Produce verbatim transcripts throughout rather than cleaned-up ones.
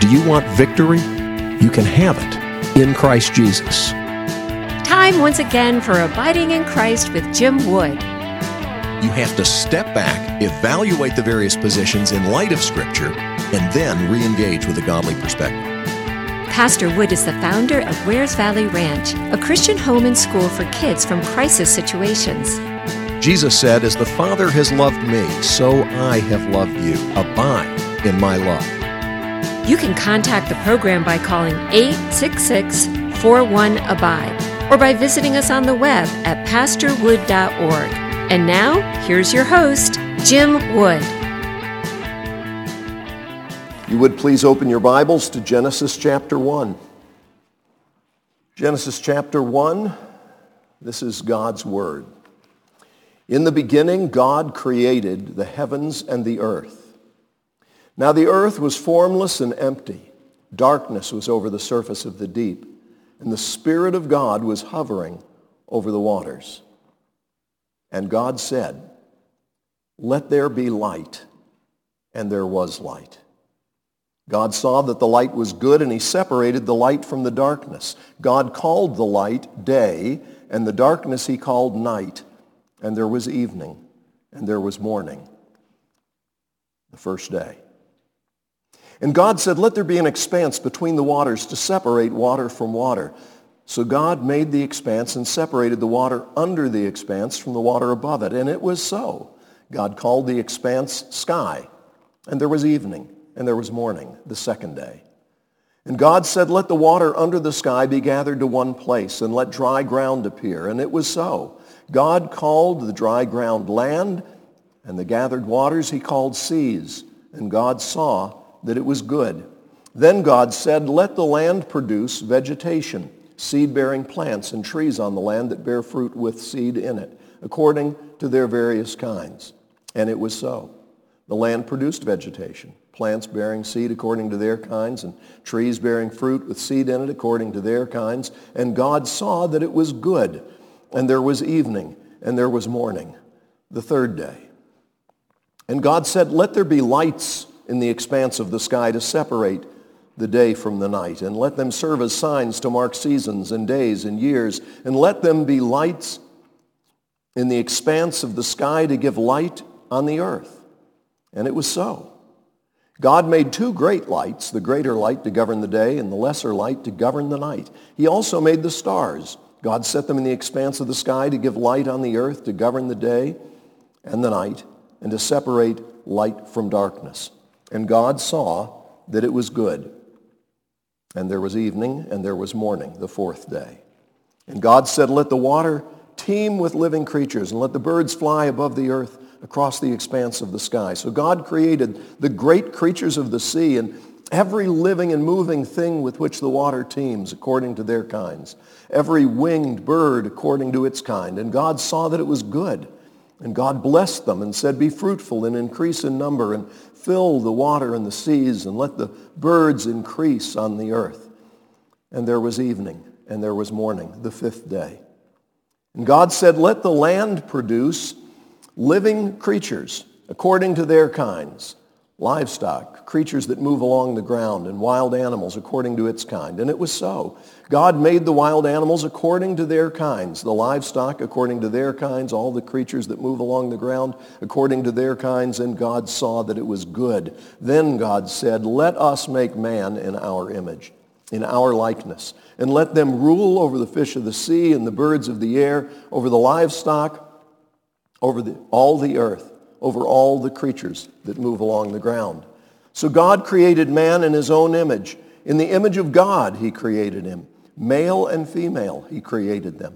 Do you want victory? You can have it in Christ Jesus. Time once again for Abiding in Christ with Jim Wood. You have to step back, evaluate the various positions in light of Scripture, and then re-engage with a godly perspective. Pastor Wood is the founder of Wares Valley Ranch, a Christian home and school for kids from crisis situations. Jesus said, "As the Father has loved me, so I have loved you. Abide in my love." You can contact the program by calling eight six six, four one, A B I D E or by visiting us on the web at pastor wood dot org. And now, here's your host, Jim Wood. You would please open your Bibles to Genesis chapter one. Genesis chapter one, this is God's Word. In the beginning, God created the heavens and the earth. Now the earth was formless and empty. Darkness was over the surface of the deep, and the Spirit of God was hovering over the waters. And God said, "Let there be light," and there was light. God saw that the light was good, and he separated the light from the darkness. God called the light day, and the darkness he called night. And there was evening, and there was morning, the first day. And God said, "Let there be an expanse between the waters to separate water from water." So God made the expanse and separated the water under the expanse from the water above it. And it was so. God called the expanse sky. And there was evening, and there was morning, the second day. And God said, "Let the water under the sky be gathered to one place, and let dry ground appear." And it was so. God called the dry ground land, and the gathered waters he called seas. And God saw that it was good. Then God said, "Let the land produce vegetation, seed-bearing plants and trees on the land that bear fruit with seed in it, according to their various kinds." And it was so. The land produced vegetation, plants bearing seed according to their kinds, and trees bearing fruit with seed in it according to their kinds. And God saw that it was good. And there was evening, and there was morning, the third day. And God said, "Let there be lights in the expanse of the sky to separate the day from the night, and let them serve as signs to mark seasons and days and years, and let them be lights in the expanse of the sky to give light on the earth." And it was so. God made two great lights, the greater light to govern the day and the lesser light to govern the night. He also made the stars. God set them in the expanse of the sky to give light on the earth, to govern the day and the night, and to separate light from darkness. And God saw that it was good. And there was evening, and there was morning, the fourth day. And God said, "Let the water teem with living creatures, and let the birds fly above the earth across the expanse of the sky." So God created the great creatures of the sea and every living and moving thing with which the water teems according to their kinds, every winged bird according to its kind. And God saw that it was good. And God blessed them and said, "Be fruitful and increase in number, and fill the water and the seas, and let the birds increase on the earth." And there was evening, and there was morning, the fifth day. And God said, "Let the land produce living creatures according to their kinds, livestock, creatures that move along the ground, and wild animals according to its kind." And it was so. God made the wild animals according to their kinds, the livestock according to their kinds, all the creatures that move along the ground according to their kinds, and God saw that it was good. Then God said, "Let us make man in our image, in our likeness, and let them rule over the fish of the sea and the birds of the air, over the livestock, over the, all the earth, over all the creatures that move along the ground." So God created man in his own image. In the image of God he created him. Male and female he created them.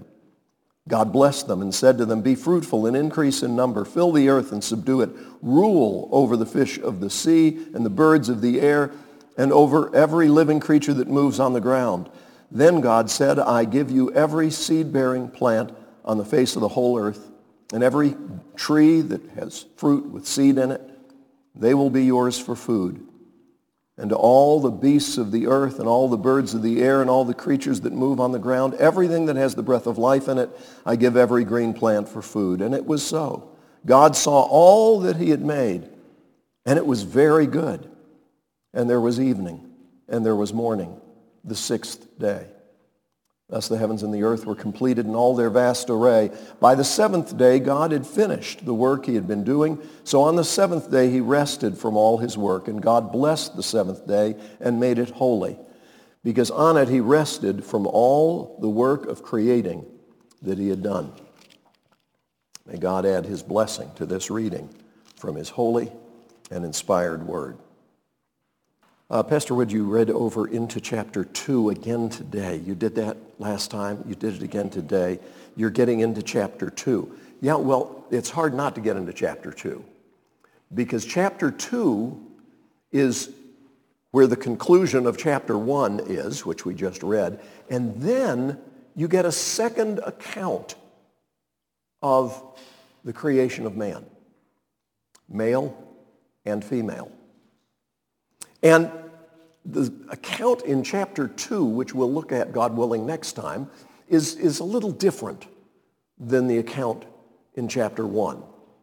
God blessed them and said to them, "Be fruitful and increase in number. Fill the earth and subdue it. Rule over the fish of the sea and the birds of the air, and over every living creature that moves on the ground." Then God said, "I give you every seed-bearing plant on the face of the whole earth, and every tree that has fruit with seed in it. They will be yours for food. And to all the beasts of the earth, and all the birds of the air, and all the creatures that move on the ground, everything that has the breath of life in it, I give every green plant for food." And it was so. God saw all that he had made, and it was very good. And there was evening, and there was morning, the sixth day. Thus the heavens and the earth were completed in all their vast array. By the seventh day, God had finished the work he had been doing. So on the seventh day, he rested from all his work. And God blessed the seventh day and made it holy, because on it he rested from all the work of creating that he had done. May God add his blessing to this reading from his holy and inspired word. Uh, Pastor Wood, you read over into chapter two again today. You did that last time. You did it again today. You're getting into chapter two. Yeah, well, it's hard not to get into chapter two, because chapter two is where the conclusion of chapter one is, which we just read, and then you get a second account of the creation of man, male and female. And the account in chapter two, which we'll look at, God willing, next time, is, is a little different than the account in chapter one.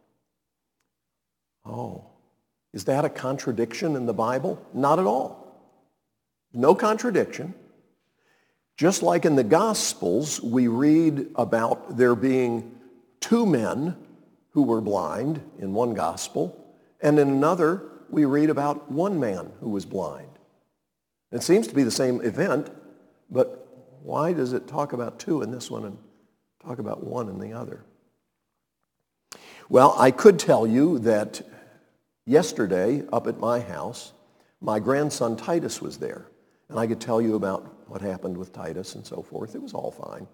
Oh, is that a contradiction in the Bible? Not at all. No contradiction. Just like in the Gospels, we read about there being two men who were blind in one gospel, and in another, we read about one man who was blind. It seems to be the same event, but why does it talk about two in this one and talk about one in the other? Well, I could tell you that yesterday up at my house, my grandson Titus was there, and I could tell you about what happened with Titus and so forth. It was all fine.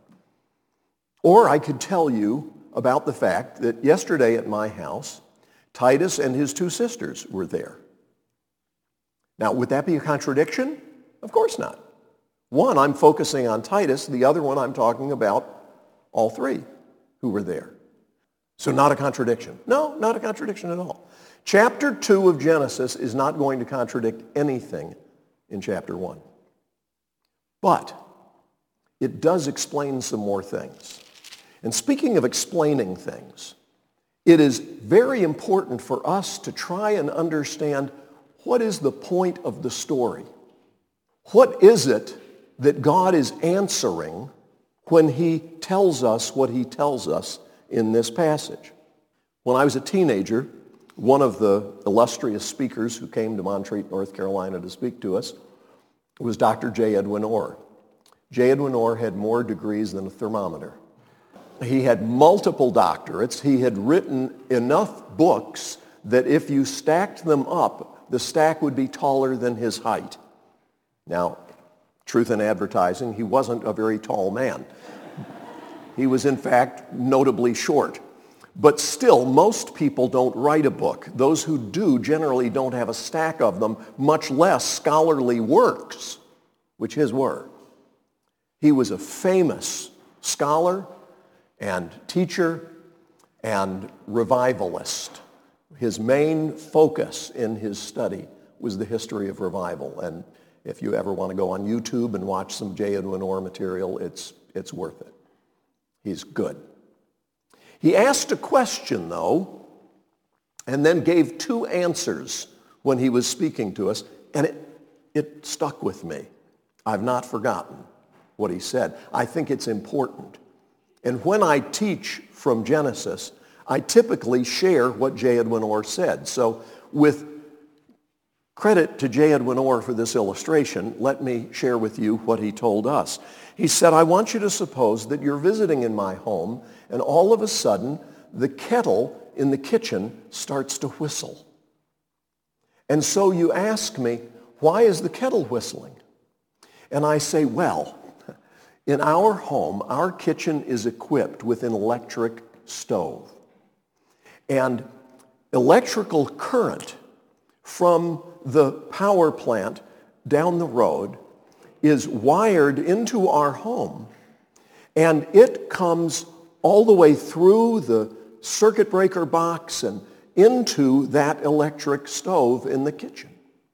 Or I could tell you about the fact that yesterday at my house, Titus and his two sisters were there. Now, would that be a contradiction? Of course not. One, I'm focusing on Titus. The other one, I'm talking about all three who were there. So not a contradiction. No, not a contradiction at all. Chapter two of Genesis is not going to contradict anything in chapter one. But it does explain some more things. And speaking of explaining things, it is very important for us to try and understand what is the point of the story. What is it that God is answering when he tells us what he tells us in this passage? When I was a teenager, one of the illustrious speakers who came to Montreat, North Carolina to speak to us was Doctor J. Edwin Orr. J. Edwin Orr had more degrees than a thermometer. He had multiple doctorates. He had written enough books that if you stacked them up, the stack would be taller than his height. Now, truth in advertising, he wasn't a very tall man. He was, in fact, notably short. But still, most people don't write a book. Those who do generally don't have a stack of them, much less scholarly works, which his were. He was a famous scholar and teacher and revivalist. His main focus in his study was the history of revival. And if you ever want to go on YouTube and watch some J. Edwin Orr material, it's, it's worth it. He's good. He asked a question, though, and then gave two answers when he was speaking to us, and it, it stuck with me. I've not forgotten what he said. I think it's important. And when I teach from Genesis, I typically share what J. Edwin Orr said. So with credit to J. Edwin Orr for this illustration, let me share with you what he told us. He said, I want you to suppose that you're visiting in my home, and all of a sudden, the kettle in the kitchen starts to whistle. And so you ask me, why is the kettle whistling? And I say, well, in our home, our kitchen is equipped with an electric stove. And electrical current from the power plant down the road is wired into our home, and it comes all the way through the circuit breaker box and into that electric stove in the kitchen.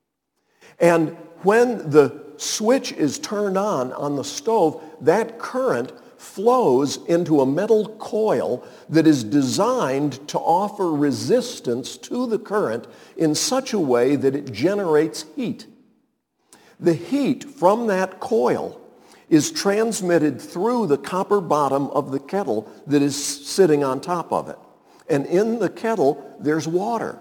And when the switch is turned on on the stove, that current flows into a metal coil that is designed to offer resistance to the current in such a way that it generates heat. The heat from that coil is transmitted through the copper bottom of the kettle that is sitting on top of it. And in the kettle, there's water.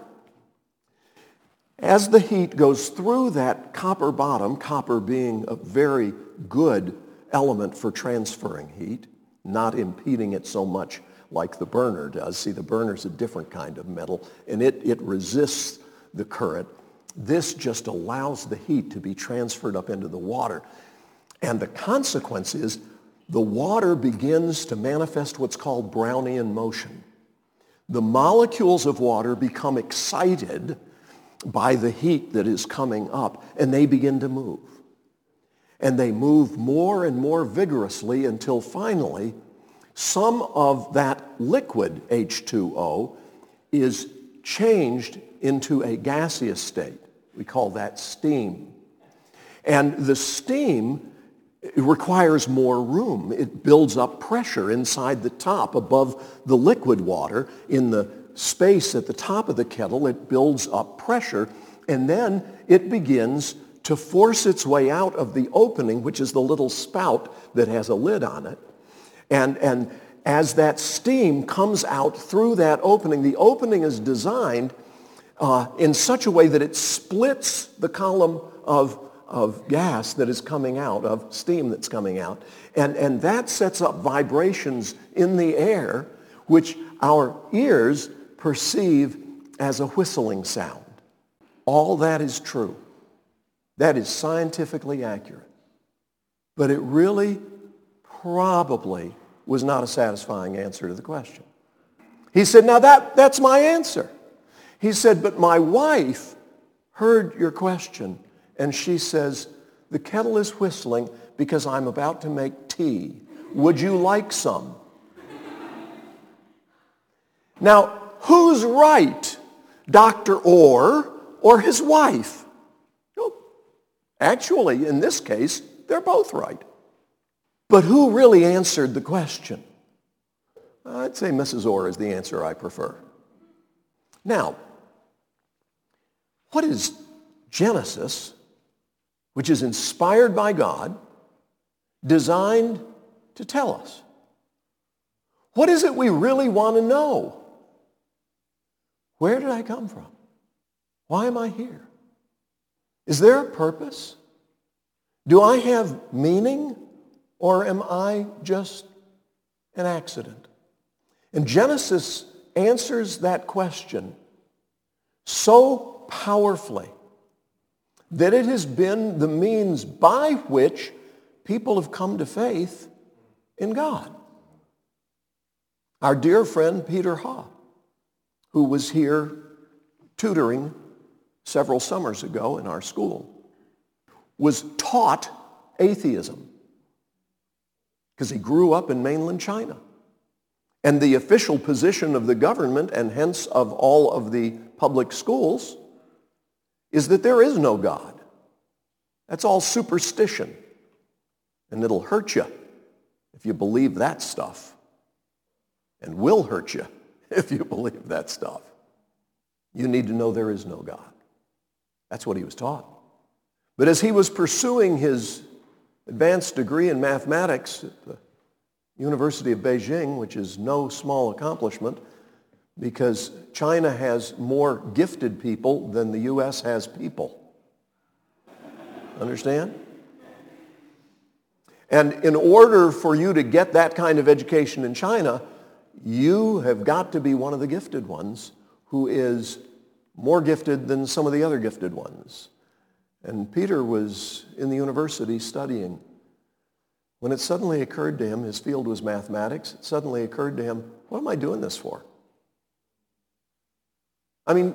As the heat goes through that copper bottom, copper being a very good element for transferring heat, not impeding it so much like the burner does. See, the burner's a different kind of metal, and it, it resists the current. This just allows the heat to be transferred up into the water. And the consequence is the water begins to manifest what's called Brownian motion. The molecules of water become excited by the heat that is coming up, and they begin to move. And they move more and more vigorously until finally some of that liquid H two O is changed into a gaseous state. We call that steam. And the steam requires more room. It builds up pressure inside the top above the liquid water. In the space at the top of the kettle, it builds up pressure, and then it begins to force its way out of the opening, which is the little spout that has a lid on it. And, and as that steam comes out through that opening, the opening is designed uh, in such a way that it splits the column of, of gas that is coming out, of steam that's coming out. And, and that sets up vibrations in the air, which our ears perceive as a whistling sound. All that is true. That is scientifically accurate. But it really probably was not a satisfying answer to the question. He said, now that, that's my answer. He said, but my wife heard your question, and she says, the kettle is whistling because I'm about to make tea. Would you like some? Now, who's right, Doctor Orr or his wife? No. Actually, in this case, they're both right. But who really answered the question? I'd say Missus Orr is the answer I prefer. Now, what is Genesis, which is inspired by God, designed to tell us? What is it we really want to know? Where did I come from? Why am I here? Is there a purpose? Do I have meaning, or am I just an accident? And Genesis answers that question so powerfully that it has been the means by which people have come to faith in God. Our dear friend Peter Ha, who was here tutoring several summers ago in our school, was taught atheism because he grew up in mainland China. And the official position of the government, and hence of all of the public schools, is that there is no God. That's all superstition. And it'll hurt you if you believe that stuff. And will hurt you if you believe that stuff. You need to know there is no God. That's what he was taught. But as he was pursuing his advanced degree in mathematics at the University of Beijing, which is no small accomplishment, because China has more gifted people than the U S has people. Understand? And in order for you to get that kind of education in China, you have got to be one of the gifted ones who is more gifted than some of the other gifted ones. And Peter was in the university studying. When it suddenly occurred to him, his field was mathematics, it suddenly occurred to him, what am I doing this for? I mean,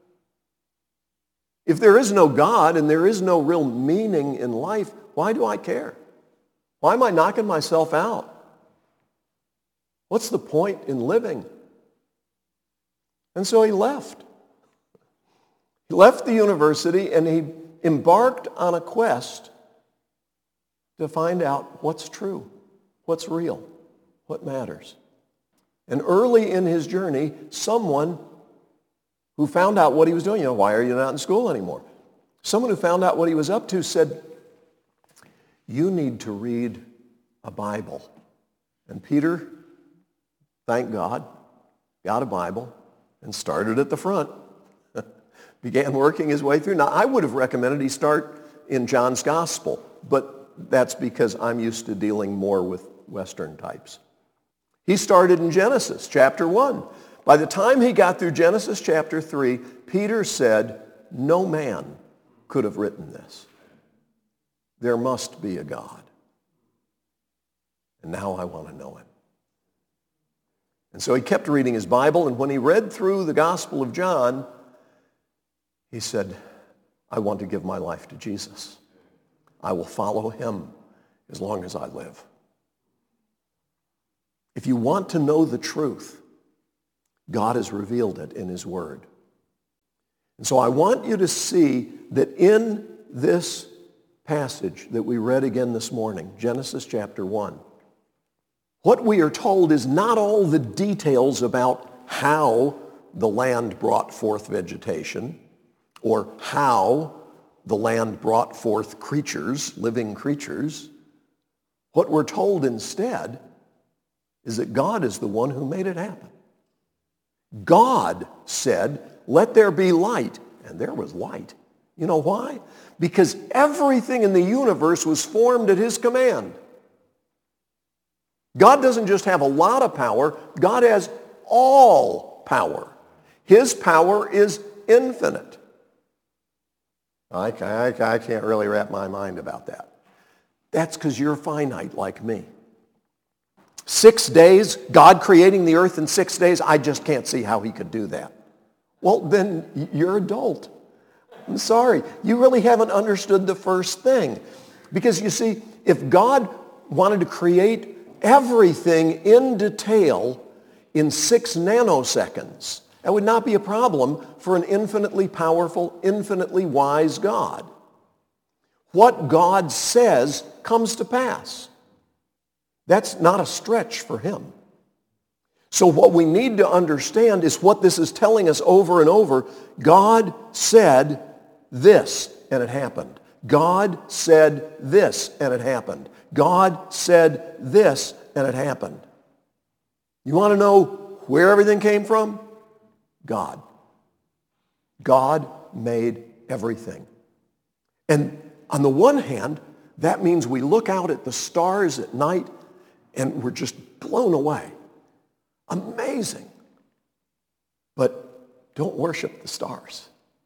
if there is no God and there is no real meaning in life, why do I care? Why am I knocking myself out? What's the point in living? And so he left. He left the university and he embarked on a quest to find out what's true, what's real, what matters. And early in his journey, someone who found out what he was doing, you know, why are you not in school anymore? Someone who found out what he was up to said, "You need to read a Bible." And Peter, thank God, got a Bible and started at the front. Began working his way through. Now, I would have recommended he start in John's Gospel, but that's because I'm used to dealing more with Western types. He started in Genesis chapter one. By the time he got through Genesis chapter three, Peter said, "No man could have written this. There must be a God. And now I want to know him." And so he kept reading his Bible, and when he read through the Gospel of John, he said, "I want to give my life to Jesus. I will follow him as long as I live." If you want to know the truth, God has revealed it in his word. And so I want you to see that in this passage that we read again this morning, Genesis chapter one, what we are told is not all the details about how the land brought forth vegetation or how the land brought forth creatures, living creatures. What we're told instead is that God is the one who made it happen. God said, "Let there be light," and there was light. You know why? Because everything in the universe was formed at his command. God doesn't just have a lot of power. God has all power. His power is infinite. I, I, I can't really wrap my mind about that. That's because you're finite like me. Six days, God creating the earth in six days, I just can't see how he could do that. Well, then you're adult. I'm sorry. You really haven't understood the first thing. Because you see, if God wanted to create everything in detail in six nanoseconds, that would not be a problem for an infinitely powerful, infinitely wise God. What God says comes to pass. That's not a stretch for him. So what we need to understand is what this is telling us over and over. God said this, and it happened. God said this, and it happened. God said this, and it happened. You want to know where everything came from? God. God made everything. And on the one hand, that means we look out at the stars at night and we're just blown away. Amazing. But don't worship the stars.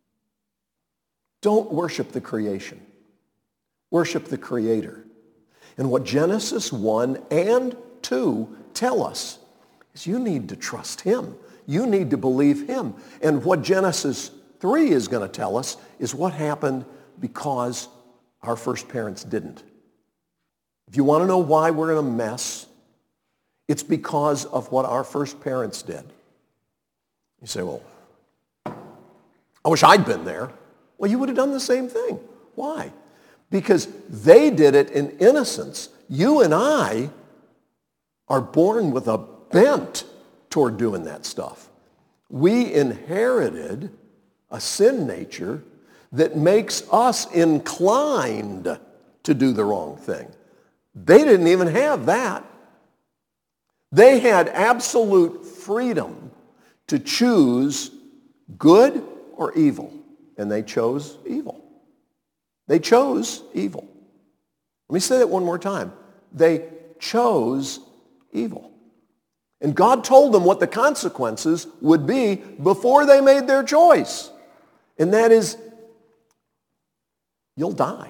Don't worship the creation. Worship the Creator. And what Genesis one and two tell us is you need to trust him. You need to believe him. And what Genesis three is going to tell us is what happened because our first parents didn't. If you want to know why we're in a mess, it's because of what our first parents did. You say, well, I wish I'd been there. Well, you would have done the same thing. Why? Because they did it in innocence. You and I are born with a bent toward doing that stuff. We inherited a sin nature that makes us inclined to do the wrong thing. They didn't even have that. They had absolute freedom to choose good or evil, and they chose evil. They chose evil. Let me say that one more time. They chose evil. And God told them what the consequences would be before they made their choice. And that is, you'll die.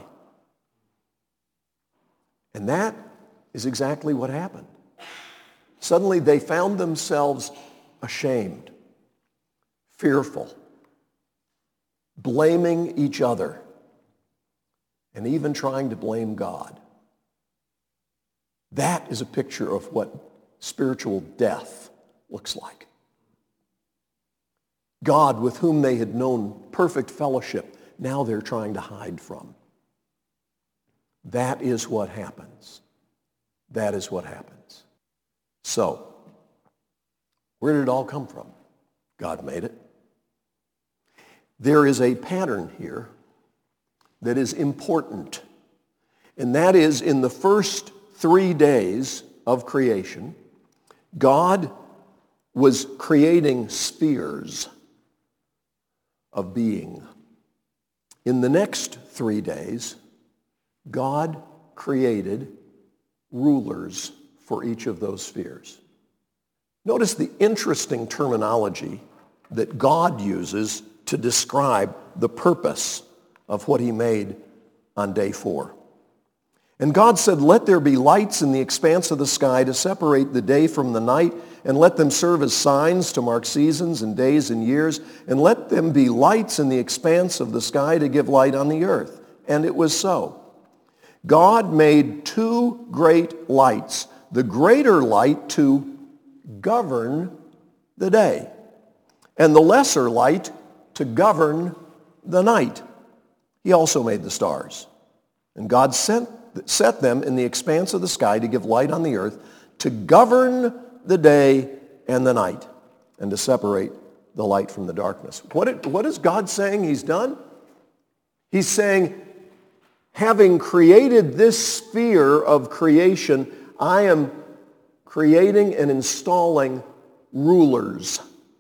And that is exactly what happened. Suddenly they found themselves ashamed, fearful, blaming each other, and even trying to blame God. That is a picture of what spiritual death looks like. God, with whom they had known perfect fellowship, now they're trying to hide from. That is what happens. That is what happens. So, where did it all come from? God made it. There is a pattern here that is important. And that is, in the first three days of creation, God was creating spheres of being. In the next three days, God created rulers for each of those spheres. Notice the interesting terminology that God uses to describe the purpose of what he made on day four. And God said, "Let there be lights in the expanse of the sky to separate the day from the night, and let them serve as signs to mark seasons and days and years, and let them be lights in the expanse of the sky to give light on the earth." And it was so. God made two great lights, the greater light to govern the day, and the lesser light to govern the night. He also made the stars. And God sent, set them in the expanse of the sky to give light on the earth, to govern the day and the night, and to separate the light from the darkness. What, it, what is God saying he's done? He's saying, having created this sphere of creation, I am creating and installing rulers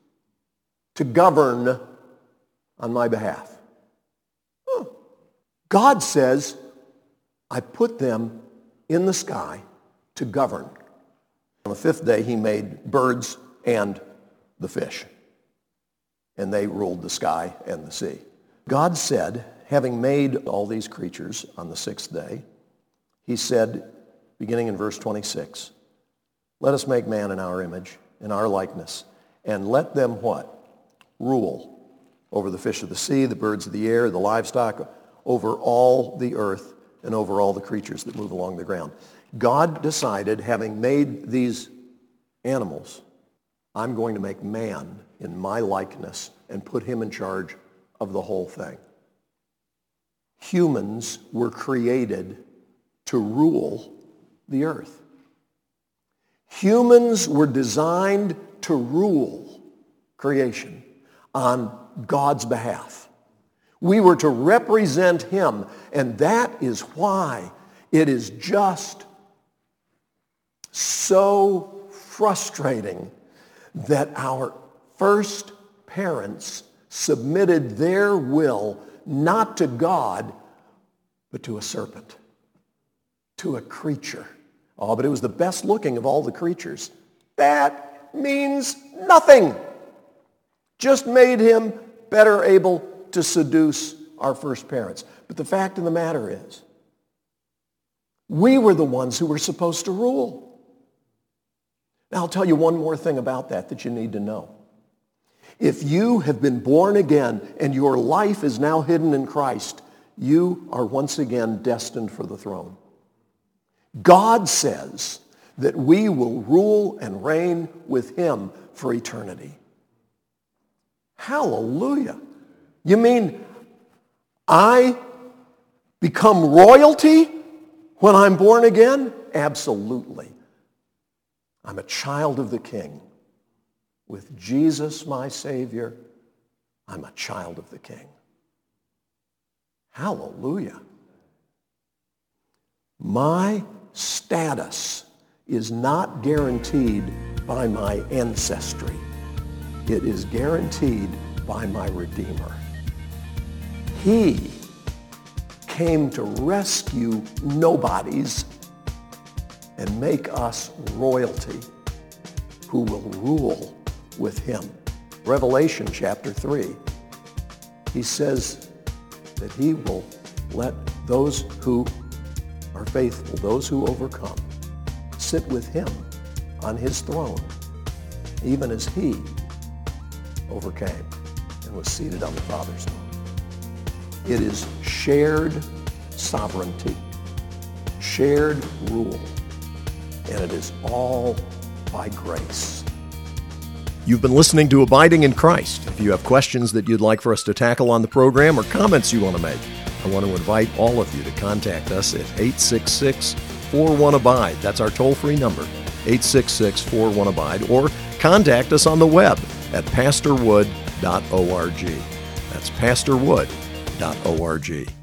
to govern on my behalf. Huh. God says, I put them in the sky to govern. On the fifth day, he made birds and the fish, and they ruled the sky and the sea. God said, having made all these creatures on the sixth day, he said, beginning in verse twenty-six, "Let us make man in our image, in our likeness, and let them" what? "Rule over the fish of the sea, the birds of the air, the livestock, over all the earth, and over all the creatures that move along the ground." God decided, having made these animals, I'm going to make man in my likeness and put him in charge of the whole thing. Humans were created to rule the earth. Humans were designed to rule creation on God's behalf. We were to represent him, and that is why it is just so frustrating that our first parents submitted their will not to God, but to a serpent, to a creature. Oh, but it was the best looking of all the creatures. That means nothing. Just made him better able to seduce our first parents. But the fact of the matter is, we were the ones who were supposed to rule. Now, I'll tell you one more thing about that that you need to know. If you have been born again and your life is now hidden in Christ, you are once again destined for the throne. God says that we will rule and reign with him for eternity. Hallelujah. You mean I become royalty when I'm born again? Absolutely. I'm a child of the King. With Jesus, my Savior, I'm a child of the King. Hallelujah. My status is not guaranteed by my ancestry. It is guaranteed by my Redeemer. He came to rescue nobodies and make us royalty who will rule with him. Revelation chapter three, he says that he will let those who are faithful, those who overcome, sit with him on his throne, even as he overcame and was seated on the Father's throne. It is shared sovereignty, shared rule, and it is all by grace. You've been listening to Abiding in Christ. If you have questions that you'd like for us to tackle on the program or comments you want to make, I want to invite all of you to contact us at eight six six, four one, abide. That's our toll-free number, eight six six, four one, abide, or contact us on the web at pastor wood dot org. That's pastor wood dot org.